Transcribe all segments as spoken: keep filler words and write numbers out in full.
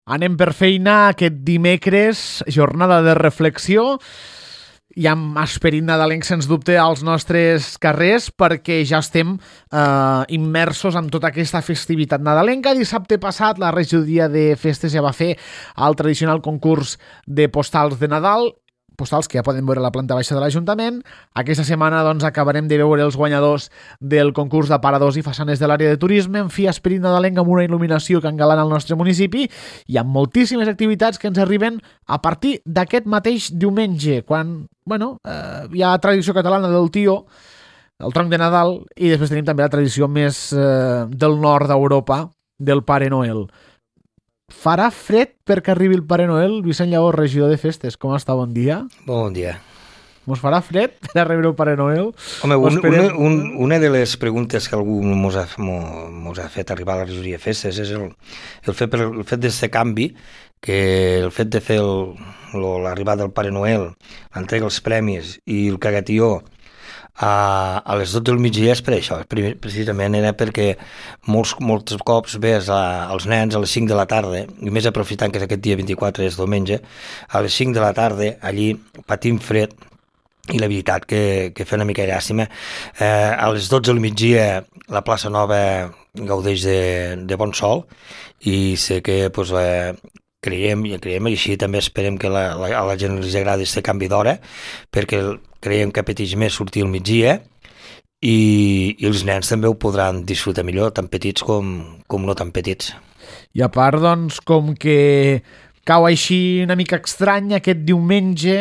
Anem per feina aquest dimecres, jornada de reflexió, i amb esperit nadalenc, sens dubte, als nostres carrers, perquè ja estem eh, immersos en tota aquesta festivitat nadalenca. Dissabte passat, la regidoria de festes ja va fer el tradicional concurs de postals de Nadal, postals que ja poden veure a la planta baixa de l'Ajuntament. Aquesta setmana doncs, acabarem de veure els guanyadors del concurs d'aparadors i façanes de l'àrea de turisme, en fi, esperit nadalenc amb una il·luminació que engalana el nostre municipi i amb moltíssimes activitats que ens arriben a partir d'aquest mateix diumenge, quan bueno, eh, hi ha la tradició catalana del tio, el tronc de Nadal, i després tenim també la tradició més eh, del nord d'Europa, del Pare Noel. Farà fred perquè arribi el Pare Noel? Vicent Lleó, regidor de festes, com està? Bon dia. Bon dia. Mos farà fred per arribar el Pare Noel? Home, un, una, un, una de les preguntes que algú mos ha, mos ha fet arribar a la regidoria de festes és el, el fet, el fet d'aquest canvi, que el fet de fer l'arribada del Pare Noel, l'entrega dels premis i el cagatió a, a les dotze del migdia és per això. Precisament era perquè molts, molts cops ves a, als nens a les cinc de la tarda, i més aprofitant que és aquest dia vint-i-quatre, és diumenge, a les cinc de la tarda allí patint fred, i la veritat que, que fa una mica llàstima. Eh, a les dotze del migdia la plaça Nova gaudeix de, de bon sol, i sé que pues, eh, creiem, i creiem i així també esperem que la, la, a la gent els agradi aquest canvi d'hora, perquè creiem que apeteix més sortir al migdia, i, i els nens també ho podran disfrutar millor, tan petits com, com no tan petits. I a part, doncs, com que cau així una mica estrany aquest diumenge,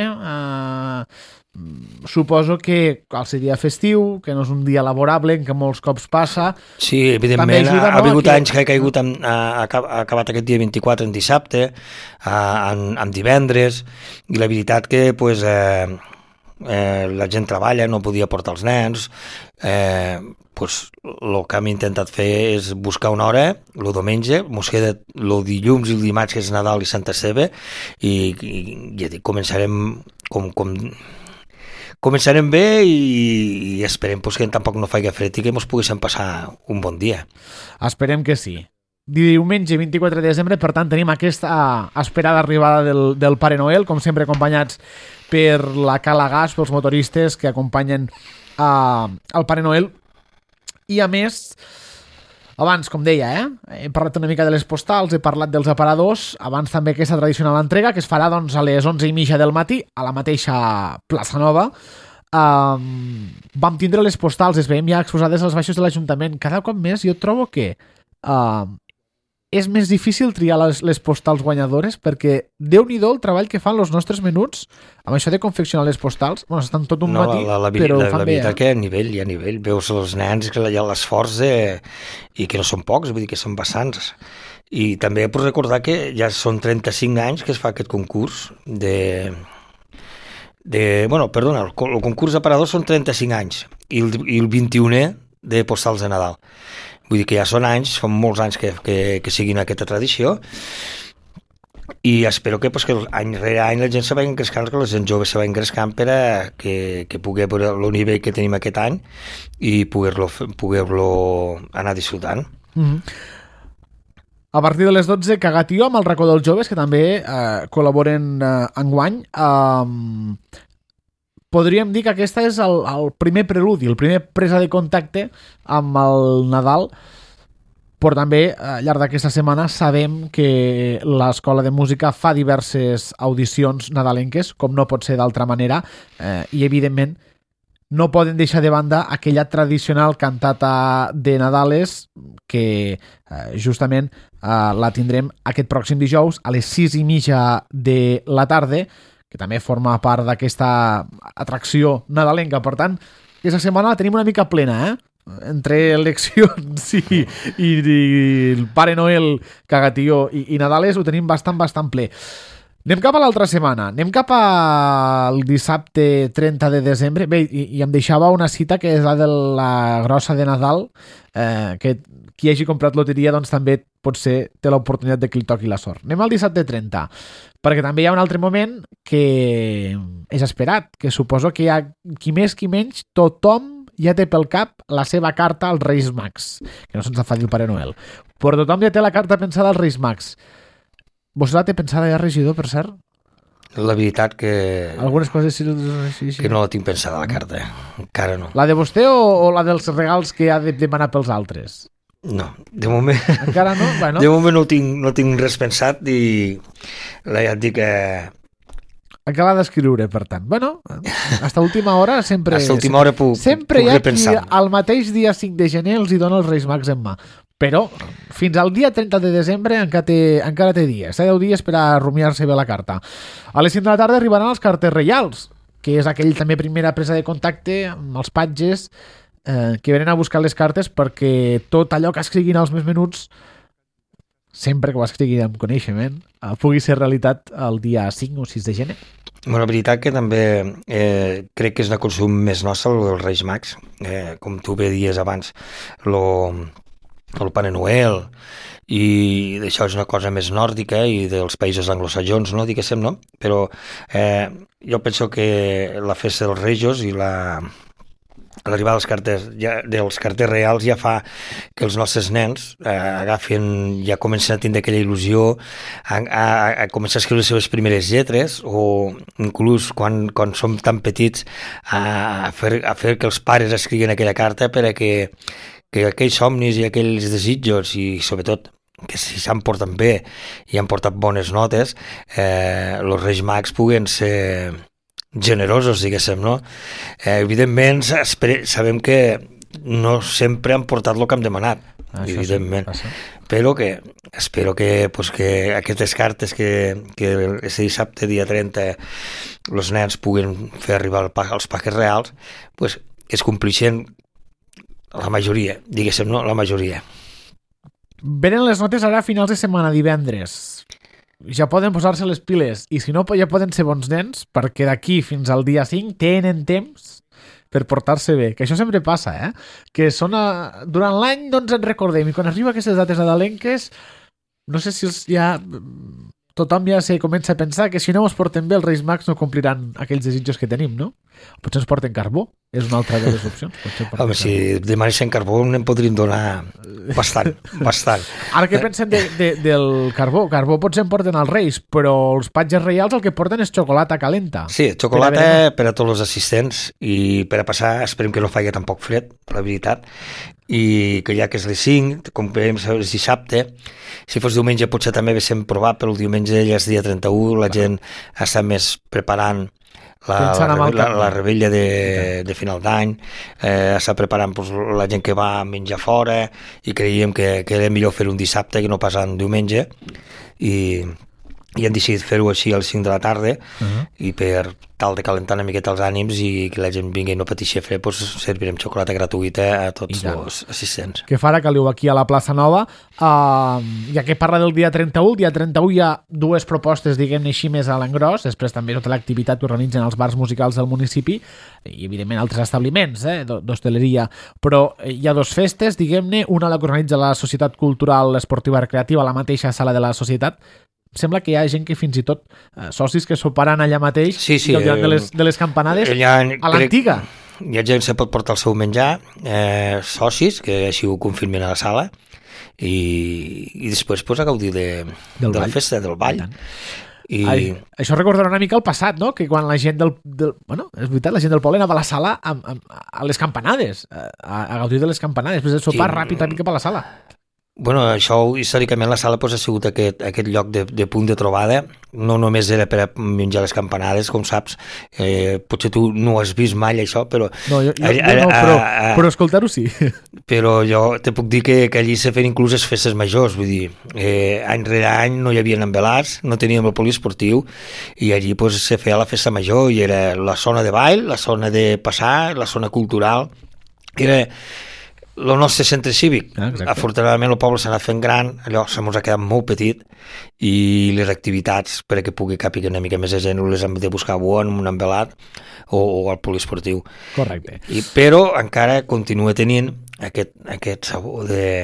eh, suposo que al ser dia festiu, que no és un dia laborable, en què molts cops passa... Sí, evidentment, ajuda, ha hagut no? anys que ha caigut, en, ha, ha acabat aquest dia vint-i-quatre en dissabte, en, en divendres, i la veritat que pues, eh, eh, la gent treballa, no podia portar els nens, eh, pues, el que hem intentat fer és buscar una hora, el diumenge, mos queda el dilluns i el dimarts, que és Nadal i Santa Ceba, i, i, i començarem com... com Començarem bé i, i esperem pues, que tampoc no faci fred i que ens poguéssim passar un bon dia. Esperem que sí. Diumenge vint-i-quatre de desembre, per tant, tenim aquesta esperada arribada del, del Pare Noel, com sempre acompanyats per la Cala Gas, pels motoristes que acompanyen uh, el Pare Noel. I a més, abans, com deia, eh, he parlat una mica de les postals, he parlat dels aparadors, abans també aquesta tradicional entrega, que es farà doncs, a les onze i mitja del matí, a la mateixa plaça Nova. Um, vam tindre les postals, es veiem ja exposades als baixos de l'Ajuntament. Cada cop més jo trobo que uh, és més difícil triar les, les postals guanyadores, perquè Déu-n'hi-do el treball que fan els nostres menuts amb això de confeccionar les postals. Bueno, estan tot un no, matí, la, la, però la, ho fan la bé. veritat eh? que a nivell, hi ha nivell. Veus els nens que hi ha l'esforç eh, i que no són pocs, vull dir que són bastants. I també pots recordar que ja són trenta-cinc anys que es fa aquest concurs de... de bueno, perdona, el, el concurs d'aparadors són trenta-cinc anys i el, i el vint-i-unè de postals de Nadal. Vull dir que ja són anys, són molts anys que, que, que siguin aquesta tradició, i espero que, pues, que any rere any la gent se vagi engrescant, que la gent jove se vagi engrescant per a que, que pugui veure el nivell que tenim aquest any i poder-lo poder-lo anar disfrutant. Mm-hmm. A partir de les dotze, Cagatió amb el racó dels joves, que també eh, col·laboren eh, enguany. Eh, podríem dir que aquesta és el, el primer preludi, el primer presa de contacte amb el Nadal, però també al llarg d'aquesta setmana sabem que l'Escola de Música fa diverses audicions nadalenques, com no pot ser d'altra manera, eh, i evidentment no poden deixar de banda aquella tradicional cantata de Nadales que eh, justament eh, la tindrem aquest pròxim dijous a les sis i mitja de la tarda, que també forma part d'aquesta atracció nadalenca. Per tant, aquesta setmana la tenim una mica plena, eh? Entre eleccions i, i, i el Pare Noel, Cagatió i, i Nadales ho tenim bastant, bastant ple. Anem cap a l'altra setmana. Anem cap al dissabte trenta de desembre. Bé, i, i em deixava una cita que és la de la grossa de Nadal, eh, que qui hagi comprat loteria doncs també potser té l'oportunitat de que li toqui la sort. Anem al dissabte trenta, perquè també hi ha un altre moment que és esperat, que suposo que hi ha qui més qui menys, tothom ja té pel cap la seva carta als Reis Mags, que no se'ns fa dir el Pare Noel, però tothom ja té la carta pensada als Reis Mags. Vostè la té pensada ja, regidor, per cert? La veritat que... Algunes coses sí, sí, sí. Que no la tinc pensada, la carta. Encara no. La de vostè o, o la dels regals que ha de demanar pels altres? No, de moment... Encara no? Bueno. De moment no tinc, no tinc res pensat i la, ja et dic que... Encara l'ha d'escriure, per tant. Bueno, hasta última hora sempre... Hasta última hora puc, sempre puc hi ha repensar. qui al mateix dia cinc de gener els hi dona els Reis Mags en mà. Però fins al dia trenta de desembre encara té, encara té dies. Té deu dies per a rumiar-se bé la carta. A les cinc de la tarda arribaran els cartes reials, que és aquell també primera presa de contacte amb els patges eh, que venen a buscar les cartes perquè tot allò que escriguin als més menuts, sempre que ho escriguin amb coneixement, eh, pugui ser realitat el dia cinc o sis de gener. Bueno, la veritat que també eh, crec que és una consum més nostra, el dels Reis Mags. Eh, com tu bé dies abans, lo... el Pare Noel, i això és una cosa més nòrdica i dels països anglosajons, no, diguéssim, no? Però eh, jo penso que la festa dels Rejos i la l'arribada dels carters, ja, dels carters reals ja fa que els nostres nens eh, agafin, ja comencen a tindre aquella il·lusió, a, a, a començar a escriure les seves primeres lletres, o inclús quan, quan som tan petits a fer, a fer que els pares escriguin aquella carta per a que que aquells somnis i aquells desitjos, i sobretot que si s'han portat bé i han portat bones notes, eh, els Reis Mags puguen ser generosos, diguéssim, no? Eh, evidentment, sabem que no sempre han portat el que hem demanat, això evidentment, sí, però que espero que, pues, que aquestes cartes que, que aquest dissabte, dia trenta, els nens puguen fer arribar als paquets reals, pues, es complixen la majoria, diguéssim, no? La majoria. Venen les notes ara a finals de setmana, divendres. Ja poden posar-se les piles, i si no, ja poden ser bons nens, perquè d'aquí fins al dia cinc tenen temps per portar-se bé, que això sempre passa, eh? Que són a... durant l'any no ens en recordem, i quan arriba aquestes dates nadalenques, no sé si els ja... tothom ja se comença a pensar que si no ens portem bé, els Reis Mags no compliran aquells desitjos que tenim, no? Potser ens porten carbó, és una altra de les opcions. Home, si demanessin carbó n'en podríem donar bastant, bastant. Ara què pensen de, de, del carbó? Carbó potser en porten els Reis, però els patges reials el que porten és xocolata calenta. Sí, xocolata per a, per a tots els assistents, i per a passar, esperem que no faci tampoc fred, la veritat, i que ja que és les cinc, com que és dissabte, si fos diumenge potser també haguéssim provat, però el diumenge ja és dia trenta-u, la gent està més preparant la, la, la, la rebella de, de final d'any, eh, està preparant pues, la gent que va a menjar fora, i creiem que, que era millor fer un dissabte que no pas un diumenge, i, i hem decidit fer-ho així a les cinc de la tarda, uh-huh. i per tal de calentar una miqueta els ànims i que la gent vingui i no pateixi fred, pues, servirem xocolata gratuïta a tots els assistents. Que farà caliu aquí a la plaça Nova. Uh, ja que parla del dia trenta-u, el dia trenta-u hi ha dues propostes, diguem-ne així, més a l'engròs, després també tota l'activitat que organitzen els bars musicals del municipi, i evidentment altres establiments, eh, d'hostaleria, però hi ha dos festes, diguem-ne, una la que organitza la Societat Cultural Esportiva Recreativa a la mateixa sala de la Societat. Sembla que hi ha gent que fins i tot eh, socis que soparan allà mateix, sí, sí, de les, de les campanades ha, a l'antiga. Hi ha gent que se pot portar el seu menjar, eh, socis, que així ho confirmen a la sala, i, i després pues, a gaudir de, de la festa, del ball. I... Ai, això recordarà una mica el passat, no? Que quan la gent del, del... Bueno, és veritat, la gent del poble anava a la sala a, a, a les campanades, a, a gaudir de les campanades, després de sopar sí. ràpid, ràpid cap a la sala. Bueno, això històricament la sala pues, ha sigut aquest, aquest lloc de, de punt de trobada, no només era per a menjar les campanades, com saps, eh, potser tu no has vist mai això, però... No, jo, jo, jo no, però, a, però escoltar-ho sí. Però jo te puc dir que, que allí se feien inclús les festes majors, vull dir, eh, any rere any no hi havia envelats, no teníem el poliesportiu, i allí pues, se feia la festa major, i era la zona de ball, la zona de passar, la zona cultural, era... el nostre centre cívic. Ah, afortunadament el poble s'ha anat fent gran, allò se mos ha quedat molt petit, i les activitats per a que pugui capir una mica més de gent les hem de buscar bo en un envelat o, o al poliesportiu. Correcte. I, però encara continua tenint aquest, aquest sabor de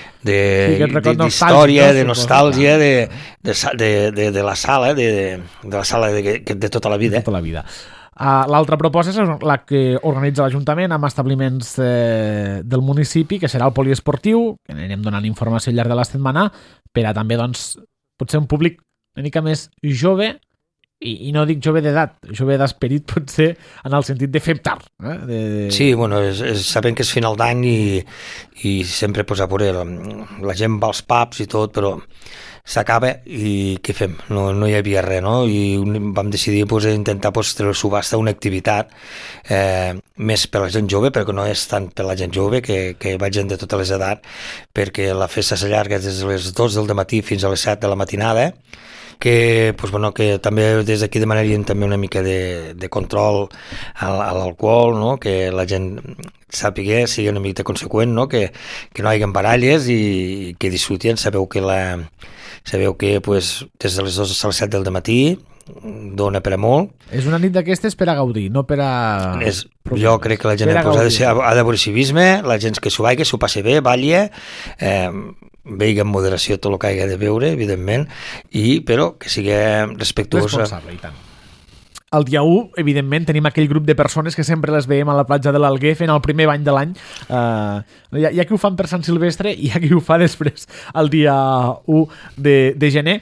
d'història, sí, de, de nostàlgia de, de, de, de, de la sala, de, de la sala de, de tota la vida. De tota la vida. Uh, l'altra proposta és la que organitza l'Ajuntament amb establiments eh, del municipi, que serà el poliesportiu, que anirem donant informació al llarg de la setmana, per a també, doncs, potser un públic una mica més jove, i, i no dic jove d'edat, jove d'esperit potser en el sentit de fer tard. Eh? De... Sí, bueno, és, és, sabem que és final d'any i, i sempre pues, a veure, la, la gent va als pubs i tot, però s'acaba i què fem? No, no hi havia res, no? I vam decidir pues, intentar pues, treure subhasta una activitat eh, més per la gent jove, però que no és tant per la gent jove, que, que va gent de totes les edats, perquè la festa s'allarga des de les dos del matí fins a les set de la matinada, que, pues, bueno, que també des d'aquí demanaríem també una mica de, de control a, a l'alcohol, no? Que la gent sàpiga, sigui una mica conseqüent, no? Que, que no hi hagi baralles i que disfrutin. Sabeu que la Sabeu que pues, des de les dues a les set del matí dona per a molt. És una nit d'aquestes per a gaudir, no per a... És, jo crec que la gent pues, ha, de ser, ha d'haver civisme, la gent que s'ho vagi, s'ho passi bé, balli, eh, vegi amb moderació tot el que hagi de veure, evidentment, i, però que sigui respectuós. Responsable, i tant. El dia u, evidentment, tenim aquell grup de persones que sempre les veiem a la platja de l'Alguer fent el primer bany de l'any. Uh, hi, ha, hi ha qui ho fan per Sant Silvestre i hi ha qui ho fa després el dia u de, de gener.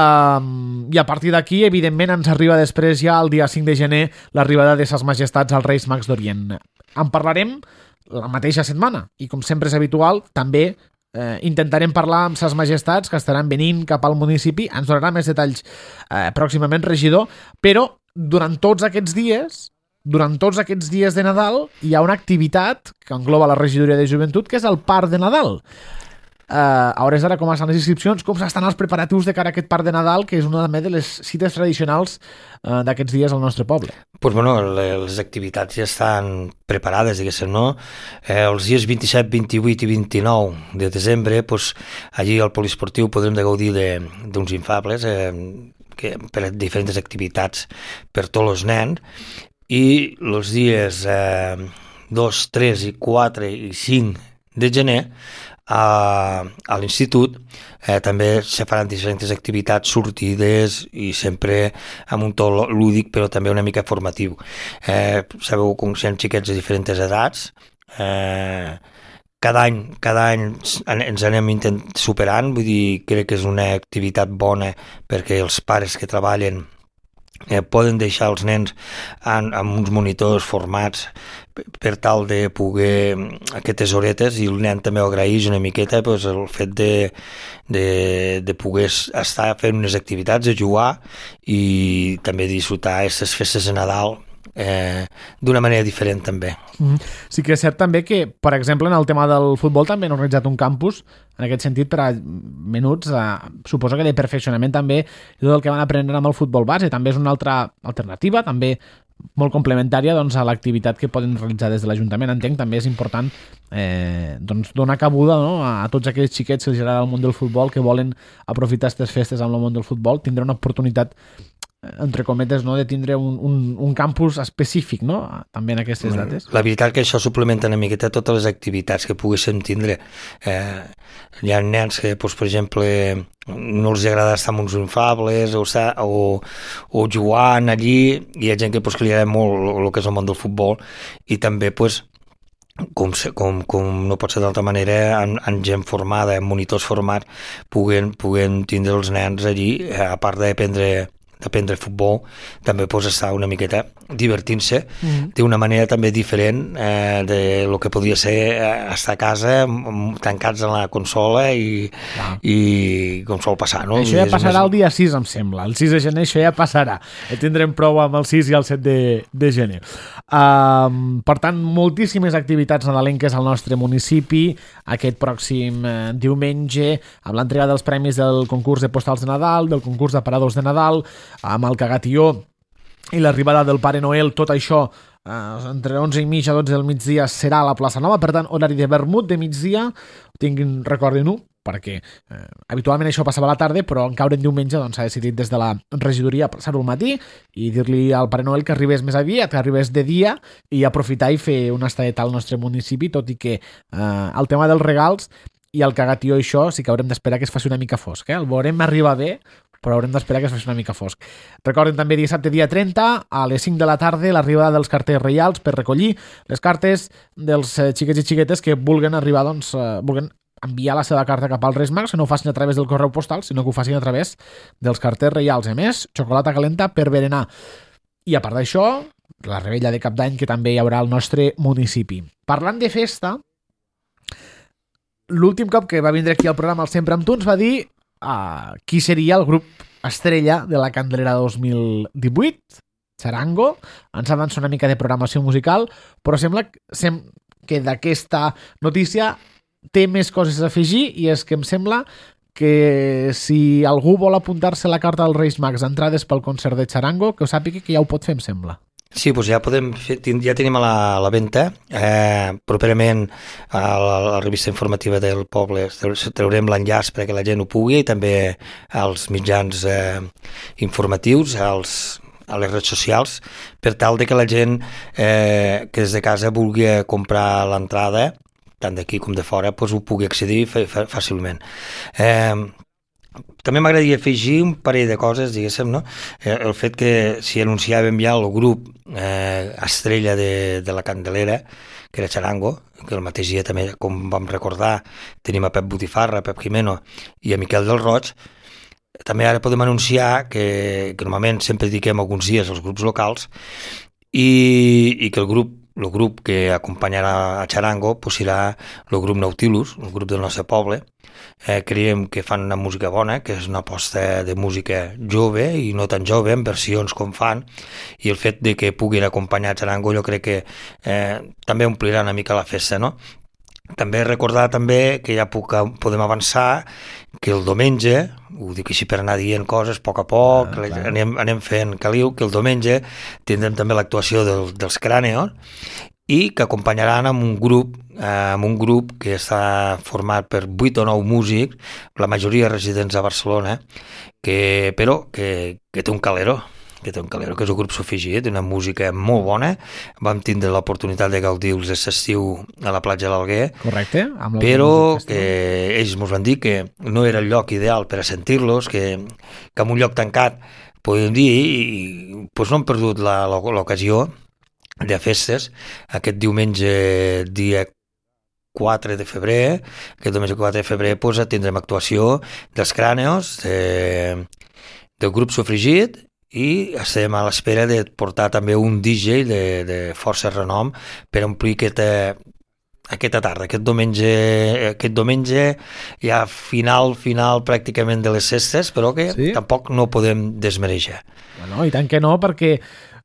Uh, I a partir d'aquí, evidentment, ens arriba després ja el dia cinc de gener l'arribada de Ses Majestats als Reis Mags d'Orient. En parlarem la mateixa setmana i, com sempre és habitual, també Eh, intentarem parlar amb Ses Majestats que estaran venint cap al municipi. Ens donarà més detalls eh, pròximament, regidor, però durant tots aquests dies durant tots aquests dies de Nadal hi ha una activitat que engloba la regidoria de joventut, que és el Parc de Nadal. Uh, a hores d'ara, com estan les inscripcions, com estan els preparatius de cara a aquest Parc de Nadal, que és una de les cites tradicionals uh, d'aquests dies al nostre poble? Pues bueno, les activitats ja estan preparades, diguéssim, no? Eh, els dies vint-i-set, vint-i-vuit i vint-i-nou de desembre, pues, allí al poliesportiu podrem de gaudir d'uns infables, eh, que, per diferents activitats per tots els nens, i els dies eh, dos, tres, i quatre i cinc de gener a, a l'institut eh, també se faran diferents activitats, sortides i sempre amb un to lúdic però també una mica formatiu. Eh, sabeu com són xiquets de diferents edats, eh, cada any, cada any ens anem intent superant, vull dir, crec que és una activitat bona perquè els pares que treballen eh, poden deixar els nens amb, amb uns monitors formats per, per tal de poder aquestes horetes, i el nen també ho agraeix una miqueta pues, el fet de, de, de poder estar fent unes activitats, de jugar i també disfrutar aquestes festes de Nadal Eh, d'una manera diferent també. Mm. Sí que és cert també que, per exemple, en el tema del futbol també han organitzat un campus en aquest sentit per a menuts, eh, suposo que de perfeccionament també tot el que van aprendre amb el futbol base, també és una altra alternativa, també molt complementària doncs, a l'activitat que poden realitzar des de l'Ajuntament. Entenc també és important eh, doncs, donar cabuda, no?, a tots aquells xiquets que els agrada el món del futbol, que volen aprofitar aquestes festes amb el món del futbol, tindrà una oportunitat entre cometes, no?, de tindre un, un, un campus específic, no?, també en aquestes dates. La veritat que això suplementa una miqueta totes les activitats que poguéssim tindre. Eh, hi ha nens que, doncs, per exemple, no els agrada estar amb uns infables o, o, o jugant allí, i hi ha gent que, doncs, que li agrada molt el que és el món del futbol, i també, doncs, com, com, com no pot ser d'altra manera, amb, amb gent formada, amb monitors formats, puguen, puguen tindre els nens allí, a part d'aprendre d'aprendre futbol, també pots estar una miqueta divertint-se mm. d'una manera també diferent eh, de lo que podria ser eh, estar a casa tancats en la consola i, ah. i com sol passar, no? Això ja passarà més... el dia sis, em sembla. El sis de gener això ja passarà. Ja tindrem prou amb el sis i el set de, de gener. Um, per tant, moltíssimes activitats nadalenques al nostre municipi aquest pròxim eh, diumenge, amb l'entrega dels premis del concurs de postals de Nadal, del concurs d'aparadors de Nadal, amb el cagatió i l'arribada del Pare Noel. Tot això eh, entre onze i mitja, dotze del migdia serà a la plaça Nova, per tant horari de vermut de migdia, tinguin, recordin-ho, perquè eh, habitualment això passava a la tarda, però en caure en diumenge doncs s'ha decidit des de la regidoria passar-ho al matí i dir-li al Pare Noel que arribés més aviat, que arribés de dia, i aprofitar i fer una estadeta al nostre municipi, tot i que eh, el tema dels regals i el cagatió, això sí que haurem d'esperar que es faci una mica fosc, eh? El veurem arribar bé, però haurem d'esperar que es faci una mica fosc. Recordem també dissabte dia trenta, a les cinc de la tarda, l'arribada dels carters reials per recollir les cartes dels xiquets i xiquetes que vulguen arribar, doncs, eh, vulguen enviar la seva carta cap als Reis Mags, que no ho facin a través del correu postal, sinó que ho facin a través dels carters reials. A més, xocolata calenta per berenar. I a part d'això, la rebella de Cap d'Any que també hi haurà al nostre municipi. Parlant de festa, l'últim cop que va vindre aquí al programa el Sempre amb tu ens va dir uh, qui seria el grup estrella de la Candelera dos mil divuit, Charango. Ens avança una mica de programació musical, però sembla sem que d'aquesta notícia té més coses a afegir, i és que em sembla que si algú vol apuntar-se a la carta dels Reis Mags entrades pel concert de Charango, que ho sàpiga que ja ho pot fer, em sembla. Sí, doncs ja podem fer, ja tenim a la, a la venda, eh, properament a la, a la revista informativa del poble traurem l'enllaç perquè la gent ho pugui, i també als mitjans eh, informatius, als, a les redes socials, per tal de que la gent eh, que des de casa vulgui comprar l'entrada, tant d'aquí com de fora, doncs ho pugui accedir fàcilment. Eh, També m'agradaria afegir un parell de coses, diguéssim, no? El fet que s'hi anunciàvem ja el grup eh, estrella de, de la Candelera, que era Charango, que el mateix dia també, com vam recordar, tenim a Pep Botifarra, a Pep Jimeno i a Miquel del Roig. També ara podem anunciar que, que normalment sempre dediquem alguns dies als grups locals, i, i que el grup el grup que acompanyarà a Charango pues serà el grup Nautilus, el grup del nostre poble. Eh, creiem que fan una música bona, que és una aposta de música jove i no tan jove, en versions com fan, i el fet de que puguin acompanyar Charango jo crec que eh, també omplirà una mica la festa, no? També recordar també que ja puc, podem avançar que el diumenge, ho dic així per anar dient coses a poc a poc, ah, anem, anem fent caliu, que el diumenge tindrem també l'actuació del, dels Cràneos, i que acompanyaran amb un grup eh, amb un grup que està format per vuit o nou músics, la majoria residents a Barcelona, que, però que, que té un calero, que té un calero, que és un grup sofregit, una música molt bona. Vam tindre l'oportunitat de gaudir-los l'estiu a la platja de l'Alguer. Correcte. Amb però que ells ens van dir que no era el lloc ideal per a sentir-los, que, que en un lloc tancat, podem dir, i pues no hem perdut l'ocasió de festes. Aquest diumenge, dia quatre de febrer, aquest diumenge quatre de febrer, pues, tindrem actuació dels Cràneos, de, del grup sofregit, i estem a l'espera de portar també un D J de, de força renom per omplir aquesta, aquesta tarda, aquest diumenge, aquest diumenge ja final, final pràcticament de les festes, però que sí? Tampoc no podem desmereixer. No, i tant que no, perquè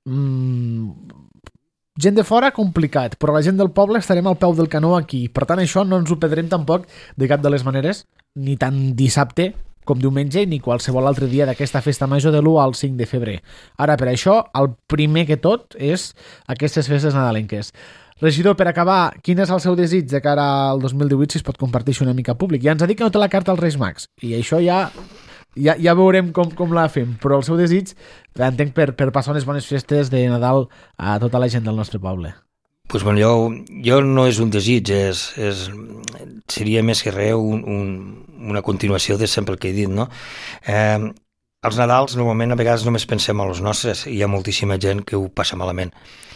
mmm, gent de fora complicat, però la gent del poble estarem al peu del canó aquí. Per tant, això no ens ho perdrem tampoc de cap de les maneres, ni tant dissabte com diumenge, ni qualsevol altre dia d'aquesta festa major de l'u al cinc de febrer. Ara, per això, el primer que tot és aquestes festes nadalenques. Regidor, per acabar, quin és el seu desig de cara al dos mil divuit, si es pot compartir una mica públic? Ja ens ha dit que no té la carta als Reis Mags, i això ja ja, ja veurem com, com la fem, però el seu desig, entenc, per, per passar unes bones festes de Nadal a tota la gent del nostre poble. Pues bueno, jo, jo no és un desig, és, és, seria més que res un, un, una continuació de sempre el que he dit, no? Eh, els Nadals normalment a vegades només pensem a los nostres, i hi ha moltíssima gent que ho passa malament,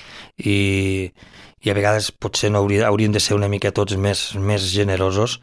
i, i a vegades potser no hauria, hauríem de ser una mica tots més, més generosos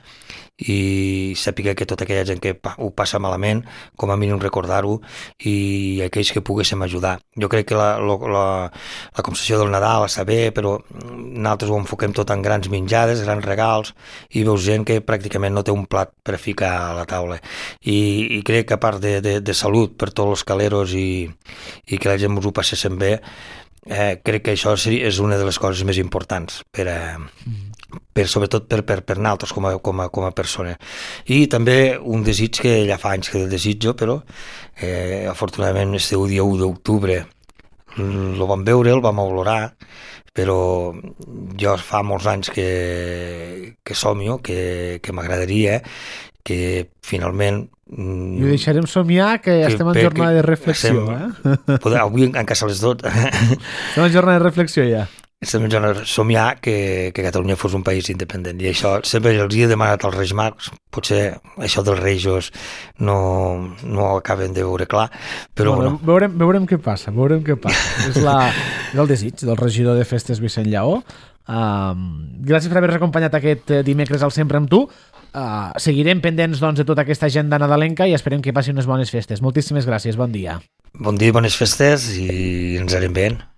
i sàpiga que tota aquella gent que ho passa malament, com a mínim recordar-ho, i aquells que poguéssim ajudar. Jo crec que la, la, la, la concepció del Nadal està bé, però nosaltres ho enfoquem tot en grans menjades, grans regals, i veus gent que pràcticament no té un plat per ficar a la taula. I, i crec que a part de, de, de salut per tots els caleros i, i que la gent ens ho passéssim bé, eh, crec que això és una de les coses més importants per a... Per, sobretot per, per, per nosaltres com a, com, a, com a persona. I també un desig que ja fa anys que el desitjo, però eh, afortunadament este dia u d'octubre el vam veure, el vam olorar, però jo fa molts anys que, que somio, que, que m'agradaria que finalment... I ho deixarem somiar, que, que estem en jornada de reflexió. Estem, eh? Poder, avui en casa les dot. Estem en jornada de reflexió ja. Estem en jornada de somiar que, que Catalunya fos un país independent, i això sempre els he demanat als Reis Mags. Potser això dels Reis no, no ho acaben de veure clar, però bueno, bueno. Veurem, veurem què passa, veurem què passa. És, la, és el desig del regidor de festes Vicent Lleó. Um, gràcies per haver-nos acompanyat aquest dimecres al Sempre amb tu. uh, seguirem pendents doncs, de tota aquesta agenda nadalenca i esperem que passi unes bones festes. Moltíssimes gràcies, bon dia. Bon dia, bones festes i ens anem veient.